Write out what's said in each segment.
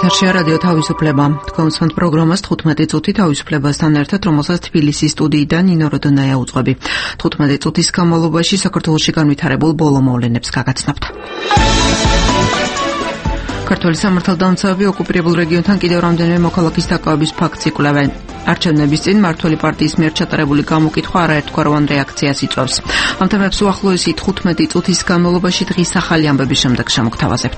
ეთერშია რადიო თავისუფლება. თქვენს პროგრამას 15 წუთი თავისუფლებასთან ერთად, რომელსაც თბილისის სტუდიიდან ნინო როდონაია უძღვები. 15 წუთის განმავლობაში საქართველოში განვითარებულ ბოლო მოვლენებს გაგაცნობთ. ქართველი სამართალდამცავები ოკუპირებულ რეგიონთან კიდევ რამდენიმე მოქალაქის დაკავების ფაქტს იკვლევენ. არჩევნების წინ მმართველი პარტიის მიერ ჩატარებული გამოკითხვა არაერთგვაროვან რეაქციას იწვევს. ამ თემებს უახლოესი 15 წუთის განმავლობაში დღის ახალი ამბების შემდეგ შემოგთავაზებთ.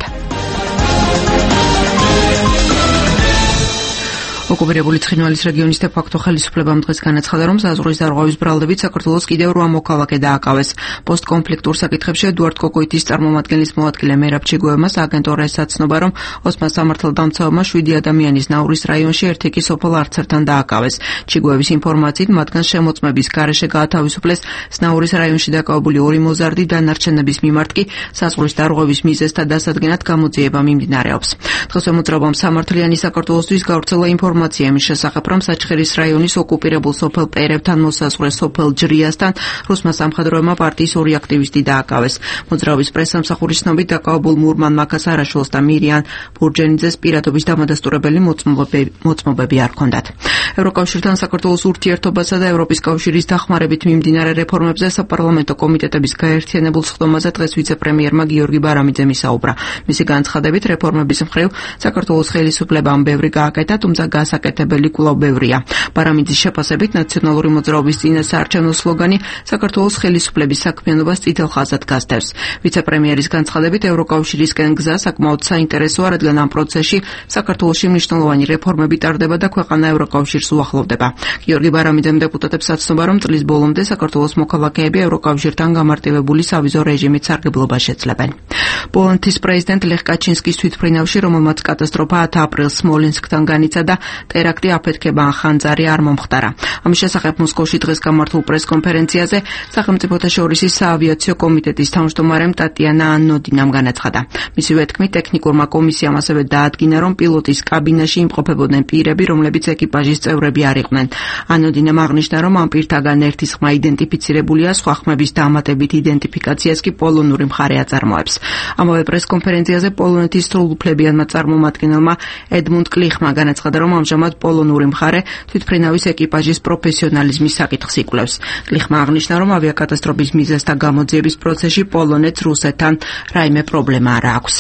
ოკუპირებული ცხინვალის რეგიონის დე-ფაქტო ხელისუფლებამ დღეს განაცხადა, რომ საზღვრის დარღვევის ბრალდებით საქართველოს კიდევ 8 მოქალაქე დააკავეს. პოსტკონფლიქტურ საკითხებში ედუარდ კოკოიტის წარმომადგენლის მოადგილე მერაბ ჩიგოევმა სააგენტო ესაცნობა, რომ ოსმან სამართალდამცავებმა 7 ადამიანის ნაურის რაიონში ერთი კი სოფელ არცერთან დააკავეს. ჩიგოევის ინფორმაციით, მათგან შემოწმების გარეშე გაათავისუფლეს ნაურის რაიონში დაკავებული 2 მოზარდი, დანარჩენების მიმართ კი საზღვრის დარღვევის მიზეზთა დასადგენად გამოძიება მიმდინარეობს. დღეს მოძრაობამ სამართლიანი საქართველოსთვის გავრცელა ინფორმაცია იმის შესახებ, რომ საჩხერის რაიონის ოკუპირებულ სოფელ პერებთან მოსაზღვრე სოფელ ჯრიასთან რუსმა სამხედროებმა პარტიის 2 აქტივისტი დააკავეს. მოძრაობის პრესსამსახურის ცნობით დაკავებულ მურმან მაქას არაშვილს და მირიან ბურჯენიძეს პირადობის დამადასტურებელი მოწმობები არ ჰქონდათ. ევროკავშირთან საქართველოს ურთიერთობასა და ევროპის კავშირის დახმარებით მიმდინარე რეფორმებზე საპარლამენტო კომიტეტების გაერთიანებულ სხდომაზე დღეს ვიცე-პრემიერმა გიორგი ბარამიძემ ისაუბრა. მისი განცხადებით, რეფორმების მხრივ საქართველოს ხელისუფლებამ ბევრი გააკეთა, თუმცა გასაკეთებელი კვლავ ბევრია. ბარამიძის შეფასებით, ნაციონალური მოძრაობის წინასაარჩევნო სლოგანი საქართველოს ხელისუფლების საქმიანობას წითელ ხაზად გასდევს. ვიცე-პრემიერის განცხადებით, ევროკავშირისკენ გზა საკმაოდ საინტერესოა, რადგან ამ პროცესში საქართველოში მნიშვნელოვანი რეფორმები ტარდება და ქვეყანა ევროკავშირს უახლოვდება. გიორგი ბარამიძემ დეპუტატებს აცნობა, რომ წლის ბოლომდე საქართველოს მოქალაქეები ევროკავშირთან გამარტივებული სავიზო რეჟიმით სარგებლობას შეძლებენ. პოლონეთის პრეზიდენტ ლეხ კაჩინსკის თვითმფრინავში, რომელმაც კატასტროფა 10 აპრილს სმოლენსკთან განიცადა, ტერაქტი აფეთქება ხანძარი არ მომხდარა. ამის შესახებ მოსკოვში დღეს გამართულ პრესკონფერენციაზე სახელმწიფოთა შორისი საავიაციო კომიტეტის თავმჯდომარემ ტატიანა ანოდინამ განაცხადა. მისივე თქმით, ტექნიკურმა კომისიამ ასევე დაადგინა, რომ პილოტის კაბინაში იმყოფებოდნენ პირები, რომლებიც ეკიპაჟის წევრები არ იყვნენ. ანოდინამ აღნიშნა, რომ ამ პირთაგან ერთის ხმა იდენტიფიცირებულია, სხვა ხმების დამატებით იდენტიფიკაციას კი პოლონური მხარე აწარმოებს. ამავე პრესკონფერენციაზე პოლონეთის სრულუფლებიანმა წარმომადგენელმა ედმუნდ კლიხმა განაცხადა, რომ ამჟამად პოლონური მხარე თვითმფრინავის ეკიპაჟის პროფესიონალიზმის საკითხს იკვლევს. კლიხმა აღნიშნა, რომ ავიაკატასტროფის მიზეზთა გამოძიების პროცესში პოლონეთს რუსეთთან რაიმე პრობლემა არ აქვს.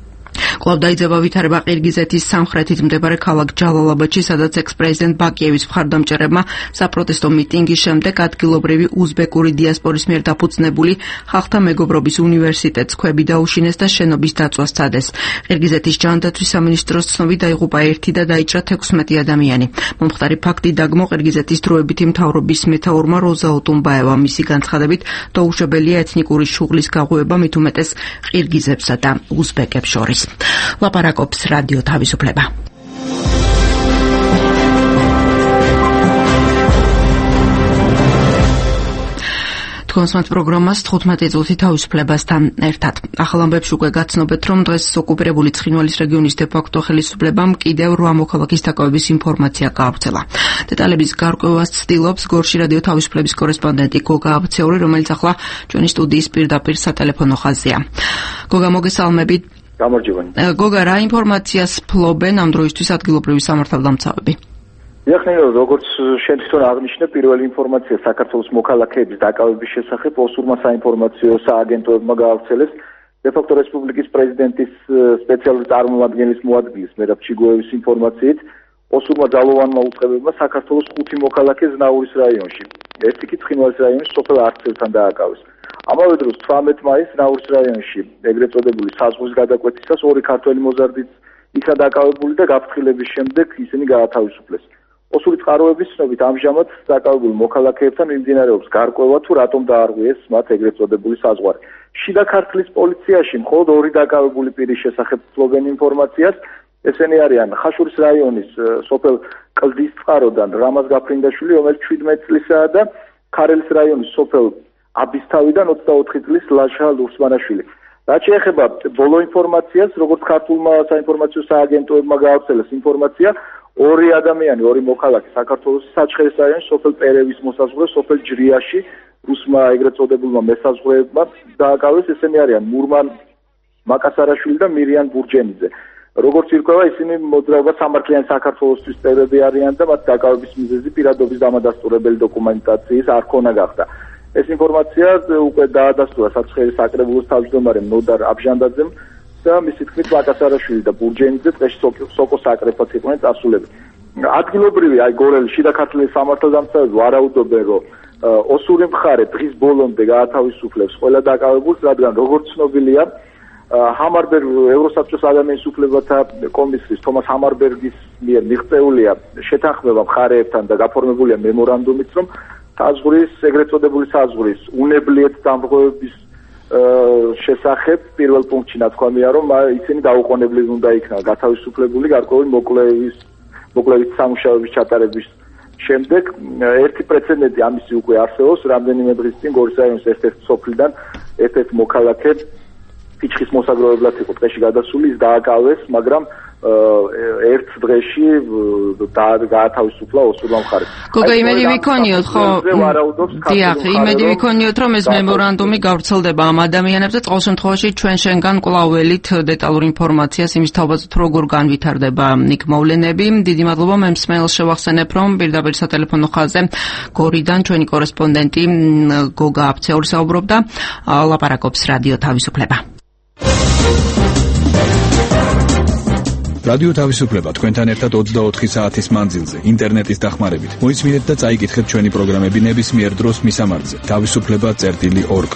კვლავ დაიძაბა ვითარება ყირგიზეთის სამხრეთით მდებარე ქალაქ ჯალალაბადში, სადაც ექს-პრეზიდენტ ბაკიევის მხარდამჭერებმა საპროტესტო მიტინგის შემდეგ ადგილობრივი უზბეკური დიასპორის მიერ დაფუძნებული ხალხთა მეგობრობის უნივერსიტეტს ქვები დაუშინეს და შენობის დაწვა სცადეს. ყირგიზეთის ჯანდაცვის სამინისტროს ცნობით დაიღუპა 1 და დაიჭრა 16 ადამიანი. მომხდარი ფაქტი დაგმო ყირგიზეთის დროებითი მთავრობის მეთაურმა როზა ოტუნბაევამ. მისი განცხადებით, დაუშვებელია ეთნიკური შუღლის გაღვივა მით უმეტეს ყირგიზებსა და უზბეკებს შორის. ლაპარაკობს რადიო თავისუფლება. თქვენს პროგრამას 15 წუთი თავისუფლებასთან ერთად. ახალ ამბებში უკვე გაცნობეთ, რომ დღეს ოკუპირებული ცხინვალის რეგიონის დე-ფაქტო ხელისუფლებამ კიდევ 8 მოქალაქის დაკავების ინფორმაცია გაავრცელა. დეტალების გარკვევას ცდილობს გორში რადიო თავისუფლების კორესპონდენტი გოგა აბცეული, რომელიც ახლა ჩვენი სტუდიის პირდაპირ სატელეფონო ხაზია. გოგა, მოგესალმებით. გოგა, რა ინფორმაციას ფლობენ ამ დროისთვის ადგილობრივი სამართალდამცავები? ეხლა როგორც შენ თვითონ აღნიშნე, პირველი ინფორმაცია საქართველოს მოქალაქეების დაკავების შესახებ ოსურმა საინფორმაციო სააგენტოებმა გაავრცელეს დე-ფაქტო რესპუბლიკის პრეზიდენტის სპეციალური წარმომადგენლის მოადგილის მერაბ ჩიგოევის ინფორმაციით, ოსურმა ძალოვანმა უწყებებმა საქართველოს 5 მოქალაქე ზნაურის რაიონში, ერთი კი ცხინვალის რაიონის სოფელ არცერთან დააკავეს. ამავე დროს 18 მაისს ზნაურის რაიონში ეგრეთ წოდებული საზღვრის გადაკვეთისას 2 ქართველი მოზარდიც იქნა დაკავებული და გაფრთხილების შემდეგ ისინი გაათავისუფლეს. ოსური წყაროების ცნობით ამჟამად დაკავებულ მოქალაქეებთან მიმდინარეობს გარკვევა, თუ რატომ დაარღვიეს მათ ეგრეთ წოდებული საზღვარი. შიდა ქართლის პოლიციაში მხოლოდ 2 დაკავებული პირის შესახებ ფლობენ ინფორმაციას. ესენი არიან ხაშურის რაიონის სოფელ კლდის წყაროდან რამაზ გაფრინდაშვილი, რომელიც 17 წლისაა და ქარელის რაიონის სოფელ აბისთავიდან 24 წლის ლაშა ლურსმანაშვილი. რაც შეეხება ბოლო ინფორმაციას, როგორც ქართულმა საინფორმაციო სააგენტოებმა გაავრცელეს ინფორმაცია, 2 ადამიანი, 2 მოქალაქე საქართველოს საჩხერის რაიონის სოფელ პერევის მოსაზღვრე სოფელ ჯრიაში რუსმა ეგრეთ წოდებულმა მესაზღვრეებმა დააკავეს. ესენი არიან მურმან მაკასარაშვილი და მირიან ბურჯენიძე. როგორც ირკვევა, ისინი მოძრაობა სამართლიანი საქართველოსთვის წევრები არიან და მათ დაკავების მიზეზი პირადობის დამადასტურებელი დოკუმენტაციის არ ქონა გახდა. ეს ინფორმაცია უკვე დაადასტურა საცხეების საკრებულოს თავმჯდომარემ ნოდარ აბჟანდაძემ და მისი თქმით ვაკასარაშვილი და ბურჯენიძე დღეს სოკოს საკრეფად იყვნენ წასულები. ადგილობრივი გორელი შიდა ქართლის სამართალდამცავები ვარაუდობენ, რომ ოსური მხარე დღის ბოლომდე გაათავისუფლებს ყველა დაკავებულს, რადგან როგორც ცნობილია, ჰამარბერგ ევროსაბჭოს ადამიანის უფლებათა კომისიის თომას ჰამარბერგის მიერ მიღწეულია შეთანხმება მხარეებთან და გაფორმებულია მემორანდუმით, რომ საზღვრის, ეგრეთ წოდებული საზღვრის უნებლიეთ დამრღვევების შესახებ პირველ პუნქტში ნათქვამია, რომ ისინი დაუყოვნებლივ უნდა იქნან გათავისუფლებული გარკვეული მოკლევის სამუშაოების ჩატარების შემდეგ. ერთი პრეცედენტი ამისი უკვე არსებობს, რამდენიმე დღის წინ გორის რაიონის ერთ-ერთ სოფლიდან ერთ-ერთი მოქალაქე ფიჩხის მოსაგროვებლად იყო ტყეში გადასული, ის დააკავეს, მაგრამ ერთ დღეში გაათავისუფლა ოსურმა მხარეს. გოგო, იმედი ვიქონიოთ, ხო? დიახ, იმედი ვიქონიოთ, რომ ეს მემორანდუმი გავრცელდება ამ ადამიანებს და ყოველ შემთხვევაში ჩვენ შენგან კვლავ ველით დეტალურ ინფორმაციას იმის თავაზობთ, როგორ განვითარდება იქ მოვლენები. დიდი მადლობა, მე მსმენელს შევახსენებ, რომ პირდაპირ სატელეფონო ხაზზე გორიდან ჩვენი კორესპონდენტი გოგა აფცეული საუბრობდა, ლაპარაკობს რადიო თავისუფლება. რადიო თავისუფლება თქვენთან ერთად 24 საათის მანძილზე ინტერნეტის დახმარებით. მოისმინეთ და წაიკითხეთ ჩვენი პროგრამები ნებისმიერ დროს მისამართზე. თავისუფლება.org.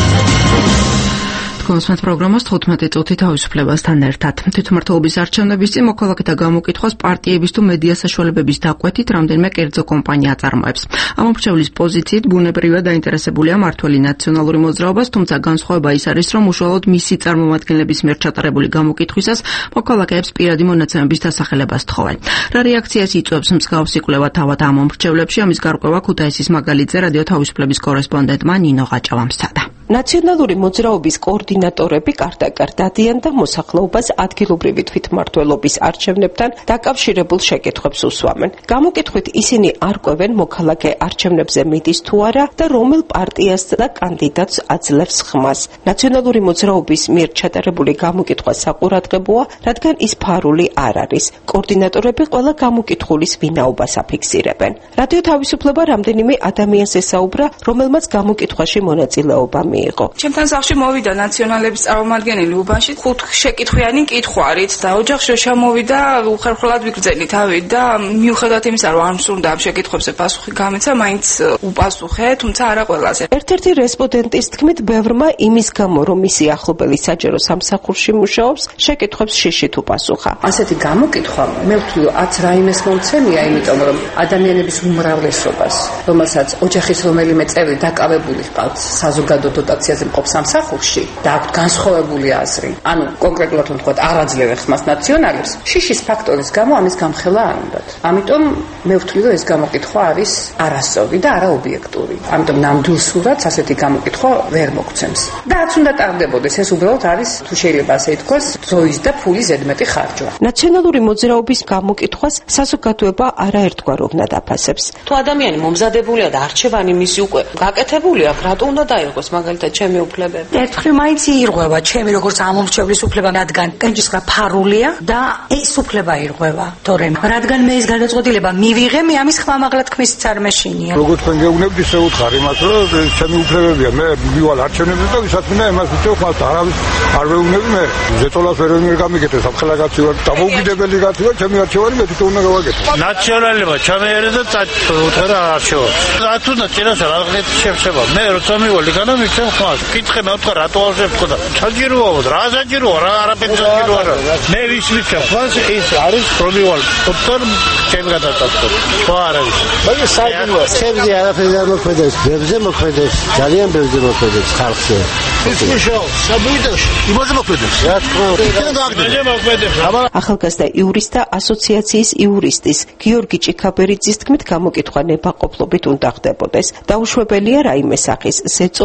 კონსმეთ პროგრამას 15 წუთი თავისუფლებასთან ერთად. თვითმმართველობის არჩევნების წინ მოქალაქეთა გამოკითხვას პარტიების თუ მედია საშუალებების დაკვეთით რამდენიმე კერძო კომპანია აწარმოებს. ამომრჩევლის პოზიციით ბუნებრივად დაინტერესებულია მართველი ნაციონალური მოძრაობას, თუმცა განსხვავება ის არის, რომ უშუალოდ მისი წარმომადგენლების მიერ ჩატარებული გამოკითხვისას მოქალაქეებს პირადი მონაცემების დასახელებას თხოვენ. რა რეაქციას იწვევს მსგავსი კვლევა თავად ამომრჩევლებში, ამის გარკვევა ქუთაისის მაგალითზე რადიო თავისუფლების კორესპონდენტმა ნინო ღაჭავამ სცადა. ნაციონალური მოძრაობის კოორდინატორები კარდაკარ დადიან და მოსახლეობას ადგილობრივი თვითმმართველობის არჩევნებთან დაკავშირებულ შეკითხვებს უსვამენ. გამოკითხვით ისინი არკვევენ მოქალაქე არჩევნებზე მიდის თუ არა და რომელ პარტიას და კანდიდატს აძლევს ხმას. ნაციონალური მოძრაობის მიერ ჩატარებული გამოკითხვა საყურადღებოა, რადგან ის ფარული არ არის. კოორდინატორები ყველა გამოკითხulis ვინაობას აფიქსირებენ. რადიო თავისუფლება რამდენიმე ადამიანს ესაუბრა, რომელმაც გამოკითხვაში მონაწილეობა მიიღო. ჩემთან სახლში მოვიდა ნაციონალების წარმომადგენელი უბანში 5 შეკითხვიანი კითხვა არის და ოჯახში შემოვიდა უხერხვლად ვიგრძელით ავით და მიუხედავად იმისა, რომ არ მსურდა ამ შეკითხვებზე პასუხი გამეცა, მაინც უპასუხე, თუმცა არა ყველაზე. ერთ-ერთი რესპონდენტის თქმით, ბევრმა იმის გამო, რომ მისი ახლობელი საჯარო სამსახურში მუშაობს, შეკითხვებს შიშით უპასუხა. ასეთი გამოკითხვა მე ვთვლი, აც რაიმეს მომცემია, იმიტომ რომ ადამიანების უმრავლესობას, რომელსაც ოჯახის რომელიმე წევრი დაკავებული ჰყავთ საზოგადო დოტაციაზე მყოფ სამსახურში და აქვთ განსხვავებული აზრი. ანუ კონკრეტულად ვთქვათ, არ აძლევენ ხმას ნაციონალებს. შიშის ფაქტორის გამო ამის გამხელა არ უნდათ. ამიტომ მე ვთვლი, რომ ეს გამოკითხვა არის არასწორი და არაობიექტური. ამიტომ ნამდვილ სურათს ასეთი გამოკითხვა ვერ მოგცემს. და რაც უნდა ტარდებოდეს, ეს უბრალოდ არის, თუ შეიძლება ასე ითქვას, დროის და ფულის ზედმეტი ხარჯვა. ნაციონალური მოძრაობის გამოკითხვას საზოგადოება არაერთგვაროვნად აფასებს. თუ ადამიანი მომზადებულია და არჩევანი მისი უკვე გაკეთებული აქვს, რატო უნდა დაიღოს მაგალითად ჩემი უფლებები? ერთხელ მაინც ირღვევა ჩემი როგორც ამომრჩევლის უფლება, რადგან კენჭისყრა ფარულია და ეს უფლება ირღვევა. თორემ რადგან მე ეს გადაწყვეტილება მივიღე, მე ამის ხმამაღლა თქმისიც არ მეშინია. როგორც თქვენ გეუბნებთ, ისე უთხარ იმას, რომ ჩემი უფლებებია, მე მივალ არჩევნებზე და ვისაც მინდა იმას ვიწევ, ხალხს არავის არ ვეუბნები მე. ზეწოლას ვერ გამიგეთე, სამხელაგაცი ვარ, დამოუკიდებელი კაცი ვარ, ჩემი არჩევანი მე თვითონ უნდა გავაკეთო. ნაციონალობა ჩამეერე და უთხარ არჩევანს. რატო წინასა რაღაც შეფება? მე როცა მივალ იქანა მიცემ ხმას. კითხე მე ვთქვა რატო აღზევ თქო და საჭიროა რა საჭიროა რა არაფერი საჭიროა რა. მე ვის მიცემ ხმას ის არის პრომივალ. თორემ ჩემი გადაწყვეტა. ხო არის. მაგრამ საჭიროა. ჩემზე არაფერი არ მოქმედებს, ბებზე მოქმედებს, ძალიან ბებზე მოქმედებს ხალხზე. ის მუშაო, საბუიდოში. იმაზე მოქმედებს. რა თქმა უნდა. მე მოქმედებს. ახალგაზრდა იურისტთა ასოციაციის იურისტის გიორგი ჭიქაბერიძის თქმით, გამოკითხვა ნებაყოფლობით უნდა ხდებოდეს. დაუშვებელია რაიმე სახის ზეწოლა და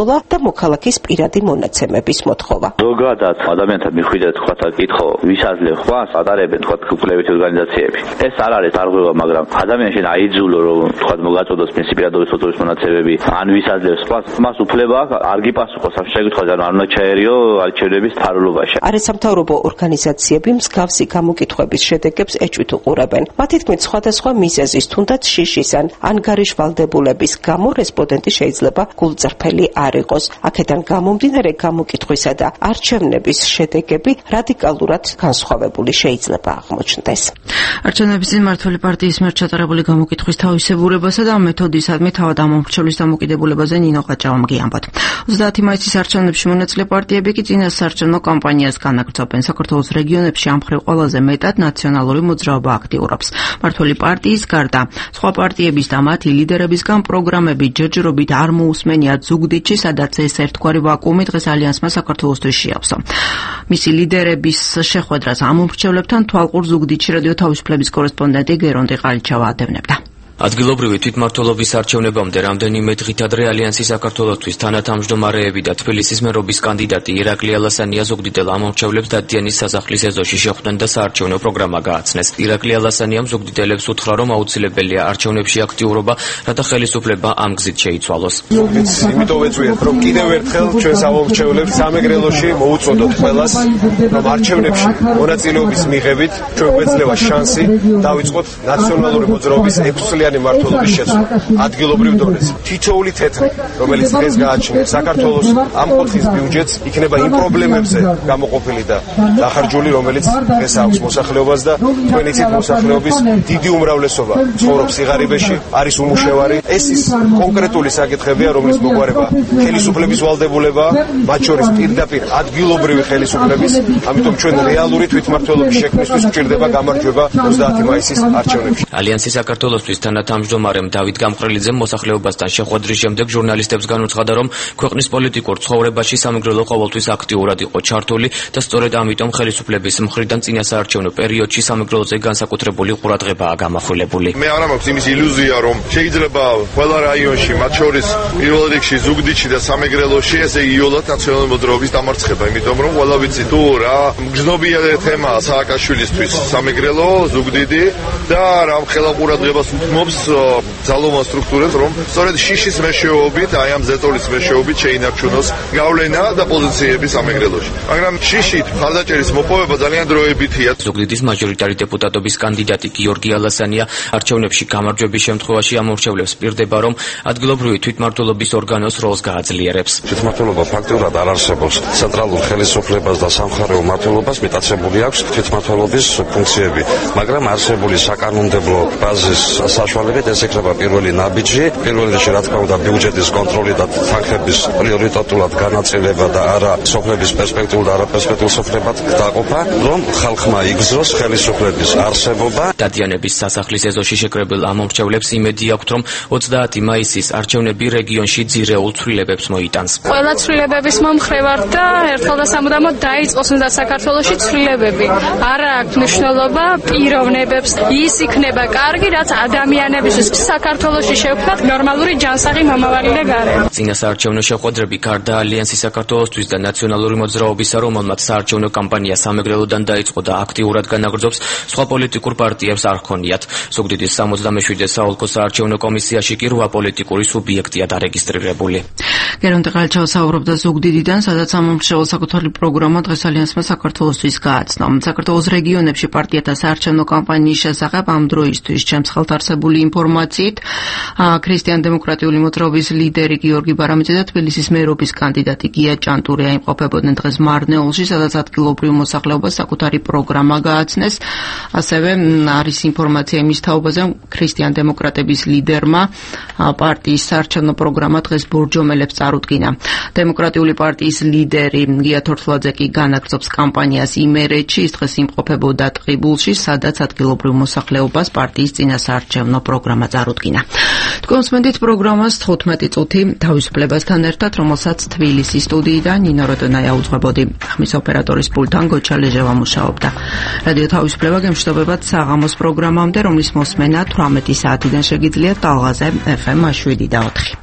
მოქალაქის პირადი მონაცემების მოთხოვა. ზოგადად ადამიანთა მიხვიდეთ თქვა კითხო, ვის აძლევს ხვას, ატარებენ თქვა კულტურავით ორგანიზაციები. ეს არ არის დარღვევა, მაგრამ ადამიანს შენ აიძულო რომ თქვა მოგაწოდოს მისი პირადობის ფოტოების მონაცემები, ან ვის აძლევს ხვას, მას უფლება არ გიპასუხოს ამ შეკითხვაზე, ან არ უნდა ჩაერიო არჩევნების თარულობაში. არასამთავრობო ორგანიზაციები მსგავსი გამოკითხვების შედეგებს ეჭვით უყურებენ. მათი თქმით, სხვადასხვა მიზეზის, თუნდაც შიშის ან ანგარიშვალდებულების გამო რესპონდენტი შეიძლება გულწრფელი არ იყოს. აქედან გამომდინარე გამოკითხვისა და არჩევნების შედეგები რადიკალურად განსხვავებული შეიძლება აღმოჩნდეს. არჩევნების წინ მმართველი პარტიის მიერ ჩატარებული გამოკითხვის თავისებურებასა და მეთოდისადმი თავად ამომრჩევლის დამოკიდებულებაზე ნინო ყაჭავამ გიამბოთ. 30 მაისის არჩევნებში მონაწილე პარტიები კი წინასაარჩევნო კამპანიას განაგრძობენ. საქართველოს რეგიონებში ამ მხრივ ყველაზე მეტად ნაციონალური მოძრაობა აქტიურობს. მმართველი პარტიის გარდა სხვა პარტიების და მათი ლიდერებისგან პროგრამები ჯერჯერობით არ მოусმენიათ ზუგდიდში, სადაც ეს ერთგვარი ვაკუუმი დღეს ალიანსმა საქართველოსთვის შეავსო. მისი ლიდერების შეხვედრას ამომრჩევლებთან თვალყურ ზუგდიდში რადიო თავისუფლების კორესპონდენტი გერონტი ყალიჩავა ადევნებდა. ადგილობრივი თვითმმართველობის არჩევნებამდე რამდენიმე დღით ადრე ალიანსის საქართველოსთვის თანათავმჯდომარეები და თბილისის მერობის კანდიდატი ირაკლი ალასანია ზუგდიდელ ამომრჩევლებს დადიანის სასახლის ეზოში შეხვდნენ და საარჩევნო პროგრამა გააცნეს. ირაკლი ალასანიამ ზუგდიდელებს უთხრა, რომ აუცილებელია არჩევნებში აქტიურობა, რათა ხელისუფლება ამ გზით შეიცვალოს. იმიტომ ვეწვიეთ, რომ კიდევ ერთხელ ჩვენს ამომრჩევლებს სამეგრელოში მოუწოდოთ ყველას, რომ არჩევნებში მონაწილეობის მიღებით ჩვენ გვეძლევა შანსი დავიწყოთ ნაციონალური მოძრაობის 6-წლიანი მმართველობის შეცვლა ადგილობრივ დონეზე. თითოეული თეთრი, რომელიც დღეს გააჩნია საქართველოს ამ კუთხის ბიუჯეტს, იქნება იმ პრობლემებზე გამოყოფილი და დახარჯული, რომელიც დღეს აქვს მოსახლეობას და თქვენ იცით მოსახლეობის დიდი უმრავლესობა ცხოვრობს სიღარიბეში, არის უმუშევარი. ეს ის კონკრეტული საკითხებია, რომლის მოგვარება ხელისუფლების ვალდებულებაა, მათ შორის პირდაპირ ადგილობრივი ხელისუფლების, ამიტომ ჩვენ რეალური თვითმმართველობის შექმნისთვის გვჭირდება გამარჯვება 30 მაისის არჩევნებში. ალიანსი საქართველოსთვის თანათავმჯდომარემ დავით გამყრელიძემ მოსახლეობასთან შეხვედრის შემდეგ ჟურნალისტებს განუცხადა, რომ ქვეყნის პოლიტიკურ ცხოვრებაში სამეგრელო ყოველთვის აქტიურად იყო ჩართული და სწორედ ამიტომ ხელისუფლების მხრიდან წინასაარჩევნო პერიოდში სამეგრელოზე განსაკუთრებული ყურადღებაა გამახვილებული. მე არ მაქვს იმის ილუზია, რომ შეიძლება ყველა რაიონში, მათ შორის პირველ რიგში ზუგდიდში და სამეგრელოში ესე იოლად ნაციონალური მოძრაობის დამარცხება, იმიტომ რომ ყველა ვიცი თუ რა გზნობია თემაა სააკაშვილისთვის სამეგრელო, ზუგდიდი და რა ხელა ყურადღებას უთმობს ძალოვან სტრუქტურებს, რომ სწორედ შიშის მეშვეობით, აი ამ ზეწოლის მეშვეობით შეინარჩუნოს გავლენა და პოზიციები სამეგრელოში. მაგრამ შიშით მხარდაჭერის მოპოვება ძალიან დროებითია. ზუგდიდის მაჟორიტარი დეპუტატობის კანდიდატი გიორგი ალასანია არჩევნებში გამარჯვების შემთხვევაში ამომრჩევლებს პირდება, რომ ადგილობრივი თვითმმართველობის ორგანოს როლს გააძლიერებს. თვითმმართველობა ფაქტურად არ არსებობს. ცენტრალურ ხელისუფლებას და სამხარეო მმართველობას მიტაცებული აქვს თვითმმართველობის ფუნქციები, მაგრამ არსებული საკანონმდებლო ბაზის საშუალებით ეს იქნება პირველი ნაბიჯი, პირველ რიგში რა თქმა უნდა ბიუჯეტის კონტროლი და თანხების პრიორიტეტულად განაწილება და არა სოფლების პერსპექტიულ და არაპერსპექტიულ სოფლებად დაყოფა, რომ ხალხმა იგრძნოს ხელისუფლების არსებობა. დადიანების სასახლის ეზოში შეკრებილ ამომრჩევლებს იმედი აქვთ, რომ 30 მაისის არჩევნები რეგიონში ძირეულ ცვლილებებს მოიტანს. ყველა ცვლილებების მომხრე ვარ და ერთხელ და სამუდამოდ დაიწყოს უნდა საქართველოში ცვლილებები. არ აქვს მნიშვნელობა პიროვნებებს, ის იქნება კარგი, რაც ადამიანებისთვის საქართველოში შევქმნათ ნორმალური ჯანსაღი მომავალი და გარემო. წინასაარჩევნო შეხვედრები გარდა ალიანსის საქართველოსთვის და ნაციონალური მოძრაობისა, რომელმაც საარჩევნო კამპანია სამეგრელოდან დაიწყო და აქტიურად განაგრძობს, სხვა პოლიტიკურ პარტიებს არ ჰქონიათ. ზუგდიდის 67 საოლქო საარჩევნო კომისიაში კი 8 პოლიტიკური სუბიექტია დარეგისტრირებული. გერონტი ყალიჩავა საუბრობდა ზუგდიდიდან, სადაც ამომრჩევლ საკუთარი პროგრამა დღეს ალიანსმა საქართველოსთვის გააცნო. საქართველოს რეგიონებში პარტიათა საარჩევნო კამპანიის შესახებ ამ დროისთვის ჩემს ხელთ არსებული ინფორმაციით ქრისტიან-დემოკრატიული მოძრაობის ლიდერი გიორგი ბარამიძე და თბილისის მერობის კანდიდატი გია ჭანტურია იმყოფებოდნენ დღეს მარნეულში, სადაც ადგილობრივ მოსახლეობას საკუთარი პროგრამა გააცნეს. ასევე არის ინფორმაცია იმის თაობაზე, ქრისტიან-დემოკრატების ლიდერმა პარტიის საარჩევნო პროგრამა დღეს ბორჯომელებს წარუდგინა. დემოკრატიული პარტიის ლიდერი გია თორთლაძე კი განაგრძობს კამპანიას იმერეთში, ის დღეს იმყოფებოდა ტყიბულში, სადაც ადგილობრივ მოსახლეობას პარტიის წინასაარჩევნო პროგრამა წარუდგინა. თქვენ უსმენთ პროგრამას 15 წუთი თავისუფლებასთან ერთად, რომელსაც თბილისის სტუდიიდან ნინო როდონაია უძღვებოდი. ხმის ოპერატორის პულტთან გოჩა ლეჟევა მუშაობდა. რადიო თავისუფლება გემშვიდობებათ საღამოს პროგრამამდე, რომლის მოსმენა 18 საათიდან შეგიძლიათ ტალღაზე FM 7 და 4.